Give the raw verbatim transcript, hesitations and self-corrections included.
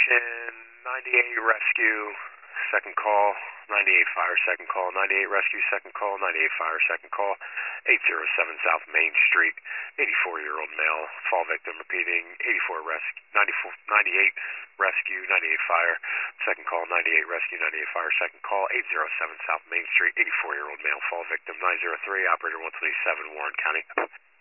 Station ninety-eight Rescue, second call, ninety-eight Fire, second call, ninety-eight Rescue, second call, ninety-eight Fire, second call, eight oh seven South Main Street, eighty-four-year-old male, fall victim repeating, eighty-four rescue, ninety-four, ninety-eight Rescue, ninety-eight Fire, second call, ninety-eight Rescue, ninety-eight Fire, second call, eight oh seven South Main Street, eighty-four-year-old male, fall victim, nine oh three, operator one twenty-seven, Warren County.